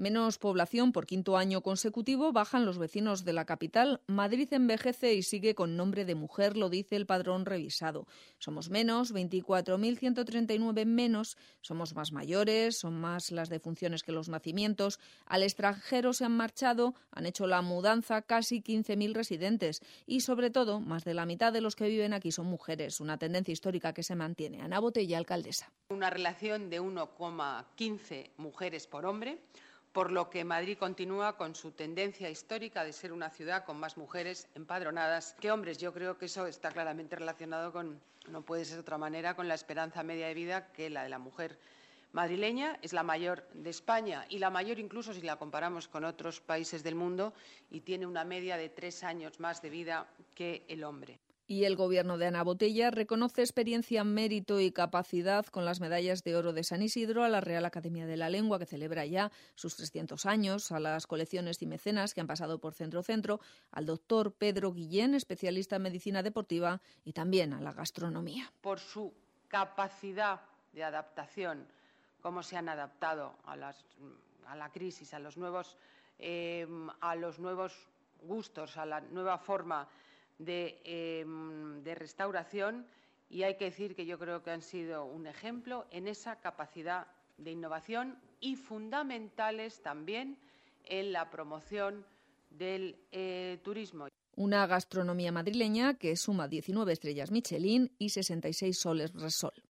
Menos población por quinto año consecutivo, bajan los vecinos de la capital. Madrid envejece y sigue con nombre de mujer, lo dice el padrón revisado. Somos menos, 24.139 menos, somos más mayores, son más las defunciones que los nacimientos. Al extranjero se han marchado, han hecho la mudanza casi 15.000 residentes y, sobre todo, más de la mitad de los que viven aquí son mujeres, una tendencia histórica que se mantiene. Ana Botella, alcaldesa. Una relación de 1,15 mujeres por hombre, por lo que Madrid continúa con su tendencia histórica de ser una ciudad con más mujeres empadronadas que hombres. Yo creo que eso está claramente relacionado con, no puede ser de otra manera, con la esperanza media de vida que la de la mujer madrileña. Es la mayor de España y la mayor incluso si la comparamos con otros países del mundo, y tiene una media de 3 años más de vida que el hombre. Y el Gobierno de Ana Botella reconoce experiencia, mérito y capacidad con las medallas de oro de San Isidro a la Real Academia de la Lengua, que celebra ya sus 300 años, a las colecciones y mecenas que han pasado por Centro, al doctor Pedro Guillén, especialista en medicina deportiva, y también a la gastronomía. Por su capacidad de adaptación, cómo se han adaptado a la crisis, a los nuevos gustos, a la nueva forma de restauración, y hay que decir que yo creo que han sido un ejemplo en esa capacidad de innovación y fundamentales también en la promoción del turismo. Una gastronomía madrileña que suma 19 estrellas Michelin y 66 soles Repsol.